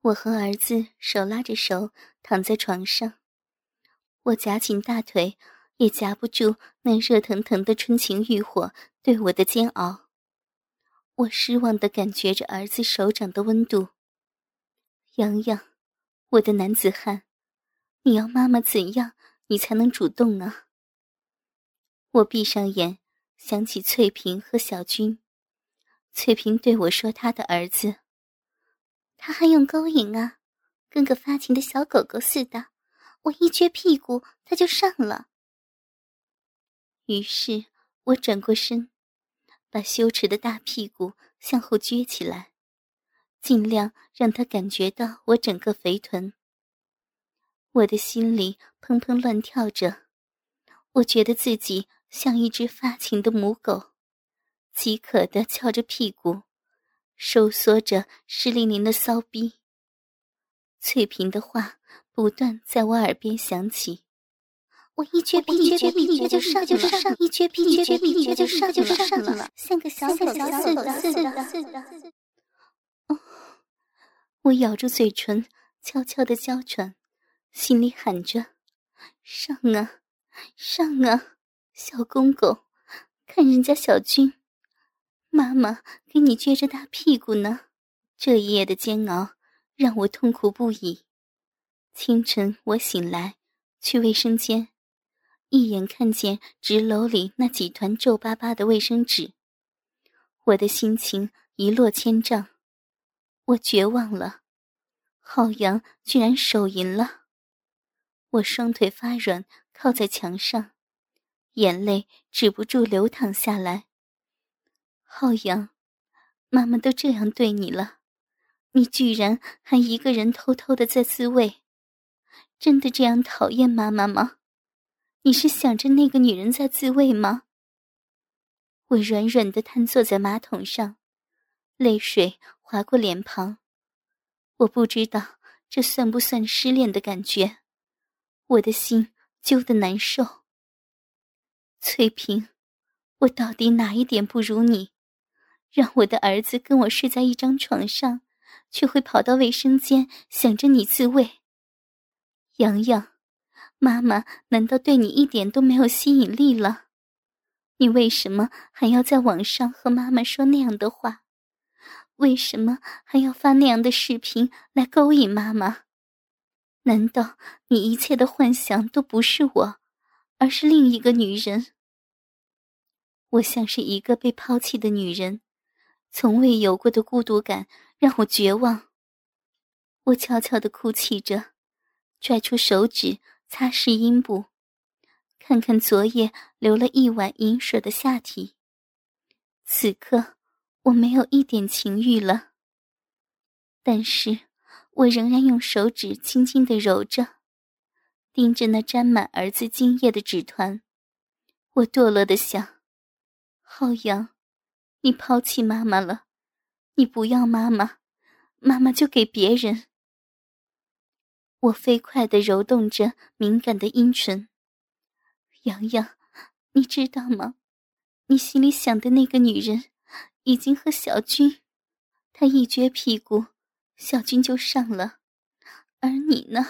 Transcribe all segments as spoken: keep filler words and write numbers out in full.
我和儿子手拉着手躺在床上，我夹紧大腿，也夹不住那热腾腾的春情欲火对我的煎熬。我失望地感觉着儿子手掌的温度。洋洋，我的男子汉，你要妈妈怎样你才能主动啊？我闭上眼，想起翠萍和小军。翠萍对我说她的儿子，他还用勾引啊，跟个发情的小狗狗似的，我一撅屁股他就上了。于是我转过身，把羞耻的大屁股向后撅起来，尽量让他感觉到我整个肥臀。我的心里砰砰乱跳着，我觉得自己像一只发情的母狗，饥渴地翘着屁股，收缩着湿淋淋的骚逼。翠萍的话不断在我耳边响起，我一撅屁股他就上就上，一撅屁股他就上就上了，像个小狗似的似的似的。哦，我咬住嘴唇，悄悄地娇喘，心里喊着：上啊，上啊，小公狗，看人家小军，妈妈给你撅着大屁股呢。这一夜的煎熬让我痛苦不已。清晨我醒来，去卫生间，一眼看见纸篓里那几团皱巴巴的卫生纸，我的心情一落千丈。我绝望了，浩洋居然手淫了。我双腿发软，靠在墙上，眼泪止不住流淌下来。浩洋，妈妈都这样对你了，你居然还一个人偷偷的在自慰，真的这样讨厌妈妈吗？你是想着那个女人在自慰吗？我软软地瘫坐在马桶上，泪水划过脸庞。我不知道这算不算失恋的感觉，我的心揪得难受。翠萍，我到底哪一点不如你，让我的儿子跟我睡在一张床上，却会跑到卫生间想着你自慰？洋洋，妈妈难道对你一点都没有吸引力了？你为什么还要在网上和妈妈说那样的话？为什么还要发那样的视频来勾引妈妈？难道你一切的幻想都不是我，而是另一个女人？我像是一个被抛弃的女人，从未有过的孤独感让我绝望。我悄悄地哭泣着，拽出手指擦拭阴部，看看昨夜流了一碗饮水的下体。此刻我没有一点情欲了，但是我仍然用手指轻轻地揉着，盯着那沾满儿子精液的纸团。我堕落地想，浩洋，你抛弃妈妈了，你不要妈妈，妈妈就给别人。我飞快地揉动着敏感的阴唇。洋洋，你知道吗？你心里想的那个女人已经和小军，她一撅屁股，小军就上了，而你呢？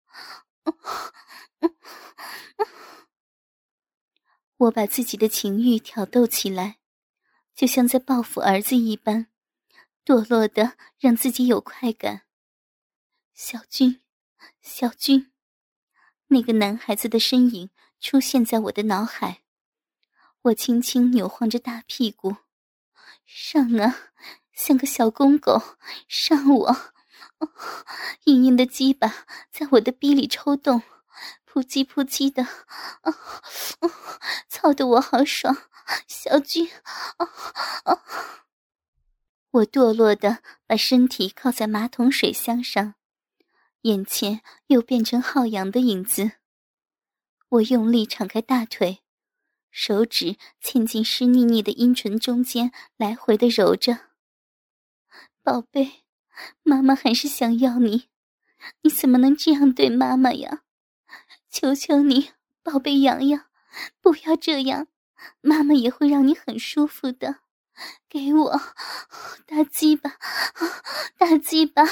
我把自己的情欲挑逗起来，就像在报复儿子一般，堕落的让自己有快感。小军，小军，那个男孩子的身影出现在我的脑海。我轻轻扭晃着大屁股，上啊，像个小公狗，上我！哦，硬硬的鸡巴在我的逼里抽动，扑叽扑叽的，哦哦，操得我好爽！小军，哦哦！我堕落的把身体靠在马桶水箱上，眼前又变成浩洋的影子。我用力敞开大腿，手指嵌进湿腻腻的阴唇中间，来回地揉着。宝贝，妈妈还是想要你，你怎么能这样对妈妈呀？求求你，宝贝洋洋，不要这样，妈妈也会让你很舒服的。 给我大鸡巴，大鸡巴！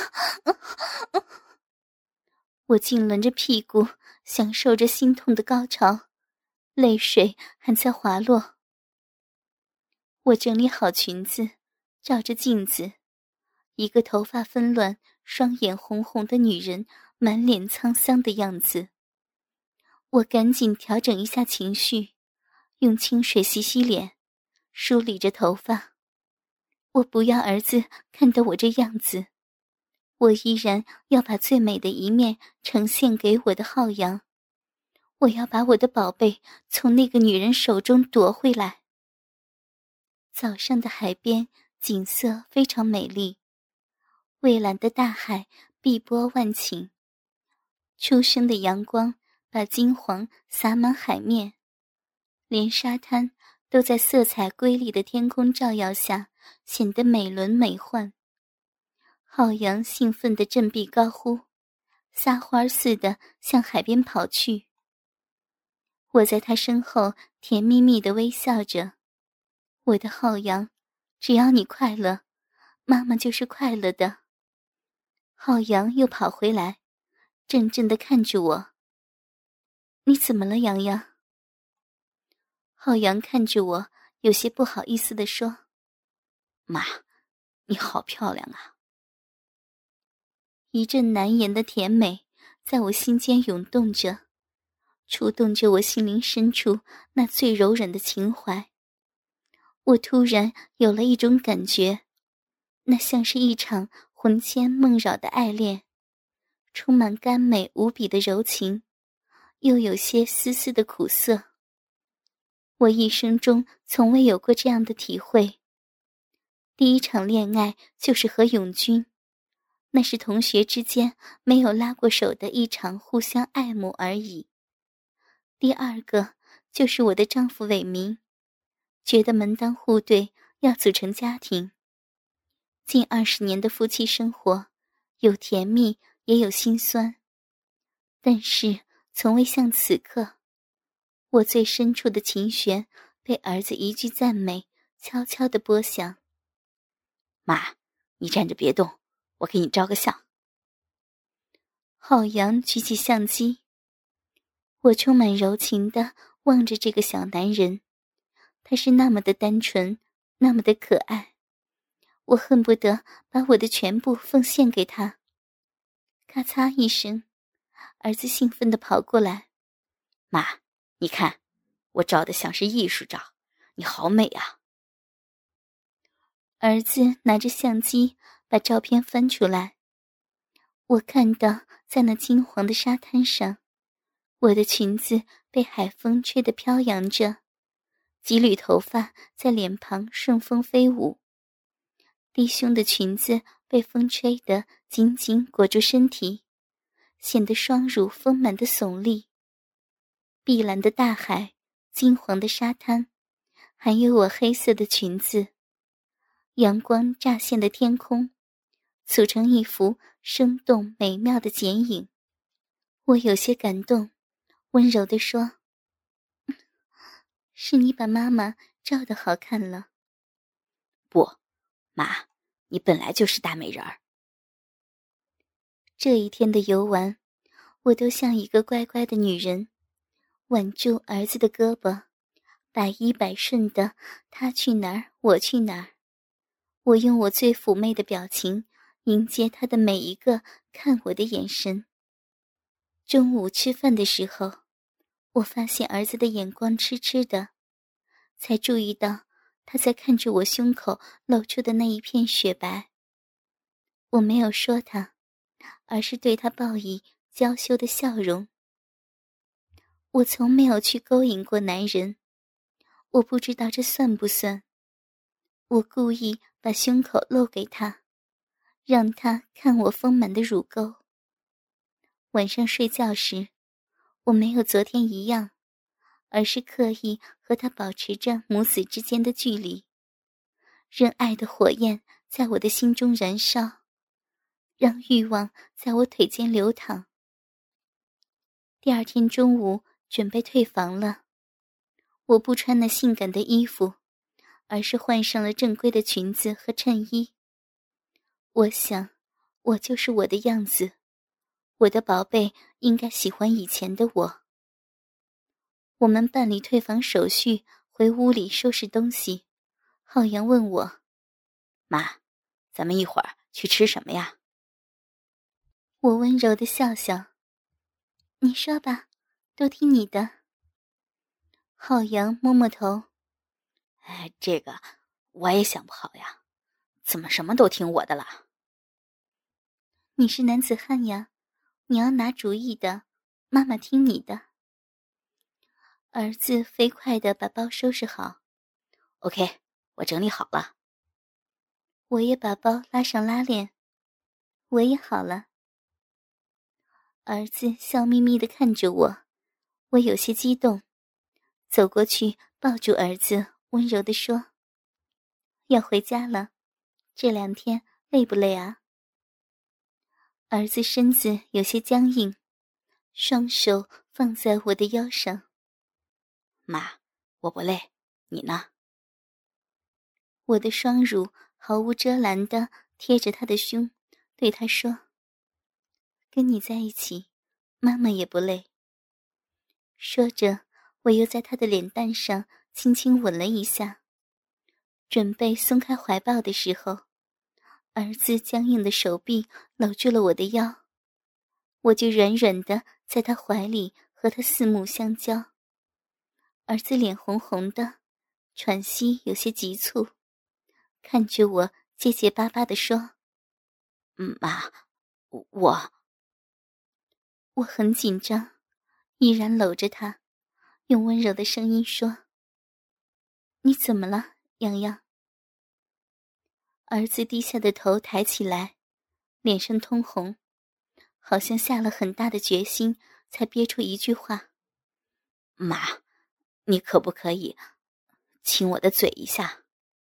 我痉挛着屁股，享受着心痛的高潮，泪水还在滑落。我整理好裙子，照着镜子，一个头发纷乱、双眼红红的女人，满脸沧桑的样子。我赶紧调整一下情绪，用清水洗洗脸，梳理着头发。我不要儿子看到我这样子，我依然要把最美的一面呈现给我的浩洋。我要把我的宝贝从那个女人手中夺回来。早上的海边景色非常美丽，蔚蓝的大海碧波万顷，初升的阳光把金黄洒满海面，连沙滩都在色彩瑰丽的天空照耀下显得美轮美奂。浩洋兴奋地振臂高呼，撒欢似的向海边跑去。我在他身后甜蜜蜜地微笑着，我的浩洋，只要你快乐，妈妈就是快乐的。浩洋又跑回来，怔怔地看着我。你怎么了，洋洋？浩洋看着我，有些不好意思地说： 妈，你好漂亮啊。 一阵难言的甜美在我心间涌动着，触动着我心灵深处那最柔软的情怀。我突然有了一种感觉，那像是一场魂牵梦绕的爱恋，充满甘美无比的柔情，又有些丝丝的苦涩。我一生中从未有过这样的体会。第一场恋爱就是和永军，那是同学之间没有拉过手的一场互相爱慕而已。第二个就是我的丈夫伟民，觉得门当户对，要组成家庭。近二十年的夫妻生活，有甜蜜也有心酸，但是从未像此刻，我最深处的琴弦被儿子一句赞美悄悄地拨响。 妈，你站着别动，我给你照个相。 浩洋举起相机，我充满柔情地望着这个小男人，他是那么的单纯，那么的可爱，我恨不得把我的全部奉献给他。咔嚓一声，儿子兴奋地跑过来。 妈，你看，我照的像是艺术照，你好美啊。 儿子拿着相机把照片翻出来，我看到在那金黄的沙滩上，我的裙子被海风吹得飘扬着，几缕头发在脸庞顺风飞舞，低胸的裙子被风吹得紧紧裹住身体，显得双乳丰满的耸立。碧蓝的大海，金黄的沙滩，还有我黑色的裙子，阳光乍现的天空，组成一幅生动美妙的剪影。我有些感动，温柔地说：是你把妈妈照得好看了。 不，妈，你本来就是大美人儿。 这一天的游玩，我都像一个乖乖的女人，挽住儿子的胳膊，百依百顺的，他去哪儿我去哪儿。我用我最妩媚的表情迎接他的每一个看我的眼神。中午吃饭的时候，我发现儿子的眼光痴痴的，才注意到他在看着我胸口露出的那一片雪白。我没有说他，而是对他报以娇羞的笑容。我从没有去勾引过男人，我不知道这算不算。我故意把胸口露给他，让他看我丰满的乳沟。晚上睡觉时，我没有昨天一样，而是刻意和他保持着母子之间的距离，让爱的火焰在我的心中燃烧，让欲望在我腿间流淌。第二天中午准备退房了，我不穿那性感的衣服， 而是换上了正规的裙子和衬衣。我想，我就是我的样子，我的宝贝应该喜欢以前的我。我们办理退房手续，回屋里收拾东西。浩洋问我： 妈，咱们一会儿去吃什么呀？ 我温柔地笑笑：你说吧，都听你的。浩洋摸摸头： 哎，这个我也想不好呀，怎么什么都听我的了？ 你是男子汉呀，你要拿主意的，妈妈听你的。儿子飞快地把包收拾好。 OK， 我整理好了。 我也把包拉上拉链。我也好了。儿子笑眯眯地看着我，我有些激动，走过去抱住儿子，温柔地说：要回家了，这两天累不累啊？儿子身子有些僵硬，双手放在我的腰上。 妈，我不累，你呢？ 我的双乳毫无遮拦地贴着他的胸，对他说：跟你在一起，妈妈也不累。说着，我又在他的脸蛋上轻轻吻了一下。准备松开怀抱的时候，儿子僵硬的手臂搂住了我的腰，我就软软地在他怀里和他四目相交。儿子脸红红的，喘息有些急促，看着我结结巴巴地说： 嗯，妈，我…… 我很紧张，依然搂着他，用温柔的声音说：你怎么了，洋洋？儿子低下的头抬起来，脸上通红，好像下了很大的决心才憋出一句话： 妈，你可不可以亲我的嘴一下？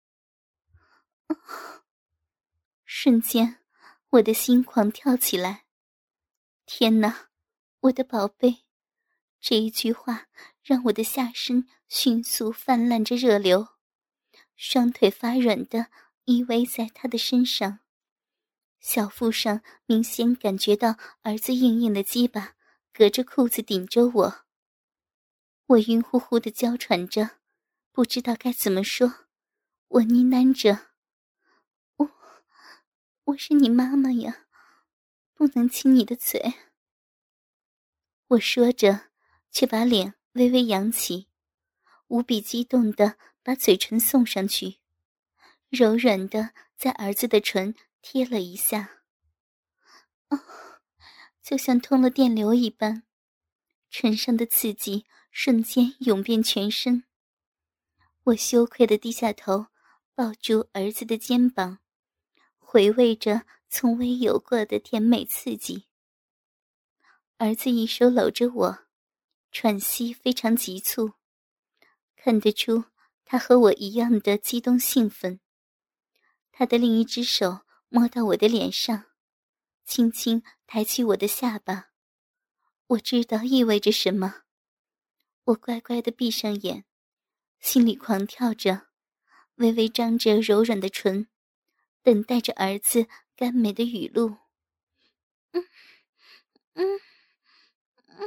瞬间我的心狂跳起来。天哪，我的宝贝，这一句话让我的下身迅速泛滥着热流，双腿发软地依偎在他的身上，小腹上明显感觉到儿子硬硬的鸡巴隔着裤子顶着我。我晕乎乎地娇喘着，不知道该怎么说。我呢喃着：我我是你妈妈呀，不能亲你的嘴。我说着，却把脸微微扬起，无比激动地把嘴唇送上去，柔软地在儿子的唇贴了一下。哦，就像通了电流一般，唇上的刺激瞬间涌遍全身。我羞愧地低下头，抱住儿子的肩膀，回味着从未有过的甜美刺激。儿子一手搂着我，喘息非常急促，看得出他和我一样的激动兴奋。他的另一只手摸到我的脸上，轻轻抬起我的下巴。我知道意味着什么，我乖乖地闭上眼，心里狂跳着，微微张着柔软的唇，等待着儿子甘美的语录。嗯嗯嗯。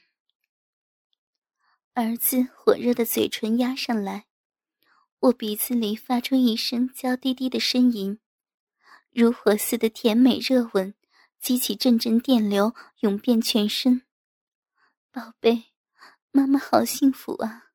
儿子火热的嘴唇压上来，我鼻子里发出一声娇滴滴的呻吟，如火似的甜美热吻激起阵阵电流涌遍全身。宝贝，妈妈好幸福啊。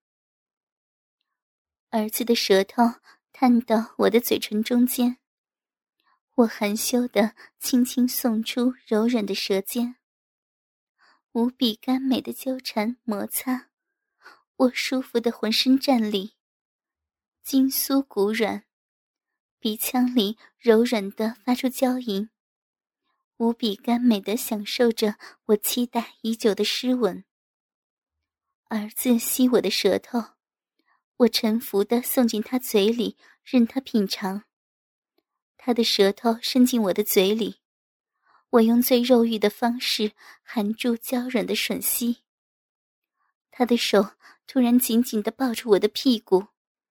儿子的舌头探到我的嘴唇中间，我含羞地轻轻送出柔软的舌尖，无比甘美的纠缠摩擦，我舒服的浑身站立，筋酥骨软，鼻腔里柔软地发出娇吟，无比甘美地享受着我期待已久的湿吻。儿子吸我的舌头，我臣服地送进他嘴里，任他品尝。他的舌头伸进我的嘴里，我用最肉欲的方式含住娇软的吮吸。他的手突然紧紧地抱住我的屁股，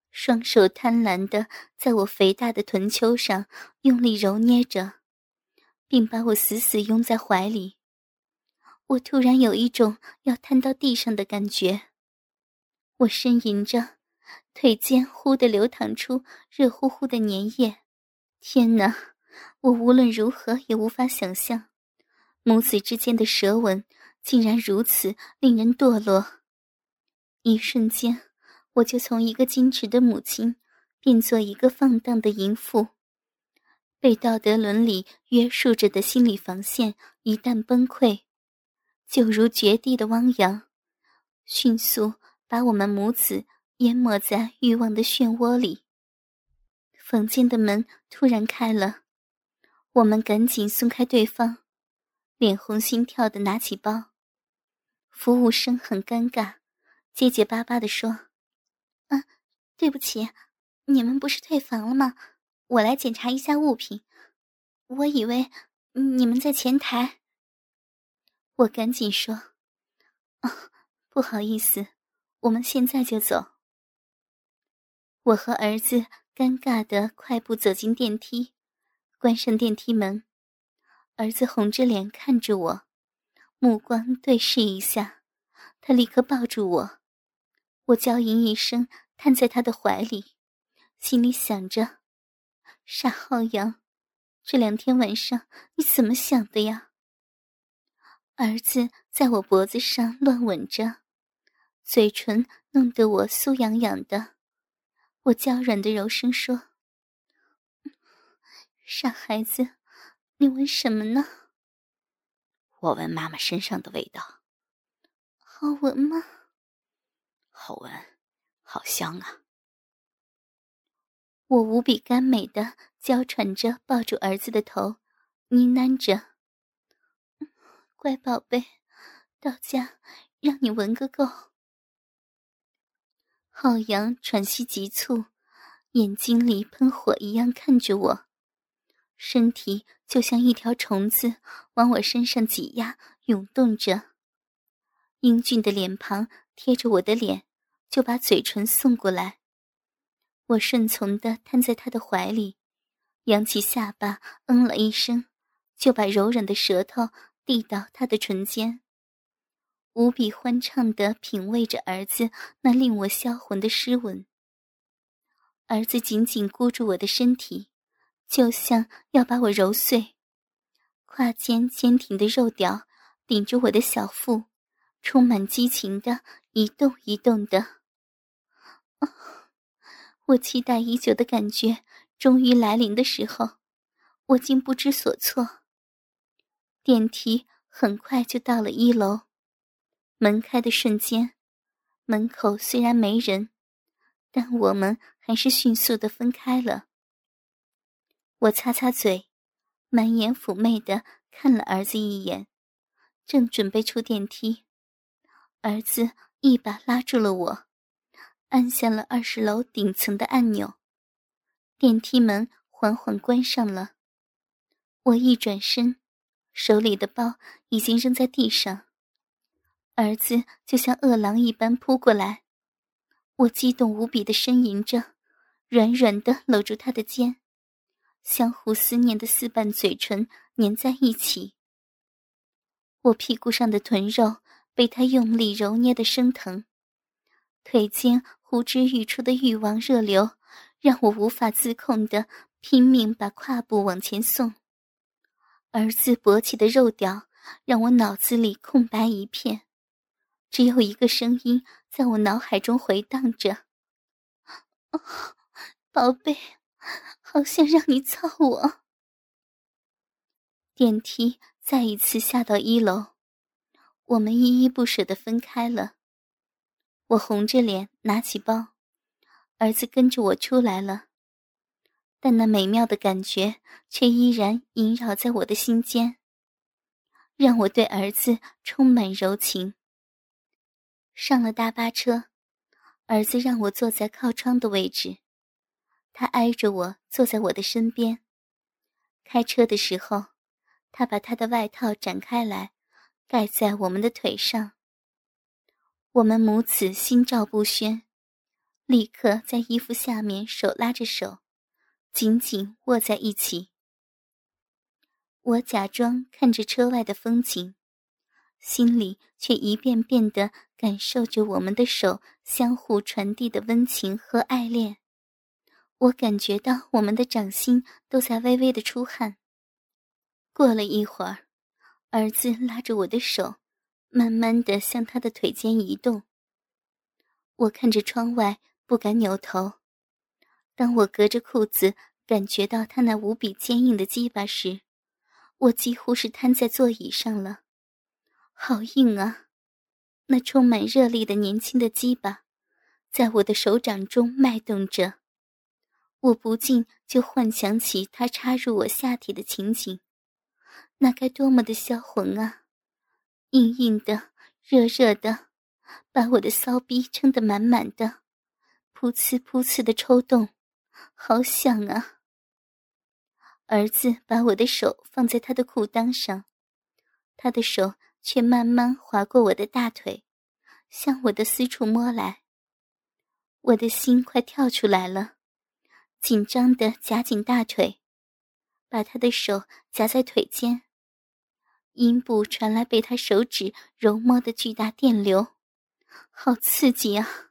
双手贪婪地在我肥大的臀丘上用力揉捏着，并把我死死拥在怀里。我突然有一种要瘫到地上的感觉，我呻吟着，腿间忽地流淌出热乎乎的粘液。天哪，我无论如何也无法想象，母子之间的舌吻竟然如此令人堕落。一瞬间，我就从一个矜持的母亲变作一个放荡的淫妇。被道德伦理约束着的心理防线一旦崩溃，就如绝地的汪洋，迅速把我们母子淹没在欲望的漩涡里。房间的门突然开了，我们赶紧松开对方，脸红心跳地拿起包。服务生很尴尬，结结巴巴地说：啊，对不起，你们不是退房了吗？我来检查一下物品，我以为你们在前台。我赶紧说：啊，不好意思，我们现在就走。我和儿子尴尬地快步走进电梯，关上电梯门。儿子红着脸看着我，目光对视一下，他立刻抱住我。我娇吟一声，瘫在他的怀里，心里想着：傻浩洋，这两天晚上你怎么想的呀？儿子在我脖子上乱吻着，嘴唇弄得我酥痒痒的。我娇软的柔声说：傻孩子，你闻什么呢？ 我闻妈妈身上的味道。 好闻吗？ 好闻，好香啊。 我无比甘美的娇喘着抱住儿子的头，呢喃着：乖宝贝，到家让你闻个够。浩洋喘息急促，眼睛里喷火一样看着我，身体就像一条虫子往我身上挤压涌动着。英俊的脸庞贴着我的脸，就把嘴唇送过来。我顺从地瘫在他的怀里，扬起下巴嗯了一声，就把柔软的舌头递到他的唇间，无比欢畅地品味着儿子那令我销魂的湿吻。儿子紧紧箍住我的身体，就像要把我揉碎，胯间坚挺的肉屌顶着我的小腹，充满激情地一动一动的。哦，我期待已久的感觉终于来临的时候，我竟不知所措。电梯很快就到了一楼，门开的瞬间，门口虽然没人，但我们还是迅速地分开了。我擦擦嘴，满眼妩媚地看了儿子一眼，正准备出电梯，儿子一把拉住了我，按下了二十楼顶层的按钮，电梯门缓缓关上了。我一转身，手里的包已经扔在地上，儿子就像饿狼一般扑过来，我激动无比地呻吟着，软软地搂住他的肩，相互思念的四瓣嘴唇粘在一起。我屁股上的臀肉被他用力揉捏得生疼，腿间呼之欲出的欲望热流让我无法自控地拼命把胯部往前送。儿子勃起的肉屌让我脑子里空白一片，只有一个声音在我脑海中回荡着：哦，宝贝，好想让你操我。电梯再一次下到一楼，我们依依不舍地分开了。我红着脸拿起包，儿子跟着我出来了，但那美妙的感觉却依然萦绕在我的心间，让我对儿子充满柔情。上了大巴车，儿子让我坐在靠窗的位置，他挨着我坐在我的身边。开车的时候，他把他的外套展开来，盖在我们的腿上。我们母子心照不宣， 立刻在衣服下面手拉着手，紧紧握在一起。我假装看着车外的风景，心里却一遍遍地感受着我们的手相互传递的温情和爱恋。我感觉到我们的掌心都在微微的出汗。过了一会儿，儿子拉着我的手，慢慢地向他的腿间移动。我看着窗外，不敢扭头。当我隔着裤子感觉到他那无比坚硬的鸡巴时，我几乎是瘫在座椅上了。好硬啊！那充满热力的年轻的鸡巴在我的手掌中脉动着，我不禁就幻想起他插入我下体的情景，那该多么的销魂啊！硬硬的，热热的，把我的骚逼撑得满满的，噗呲噗呲的抽动，好响啊！儿子把我的手放在他的裤裆上，他的手却慢慢划过我的大腿，向我的私处摸来。我的心快跳出来了，紧张地夹紧大腿，把他的手夹在腿间。阴部传来被他手指揉摸的巨大电流，好刺激啊！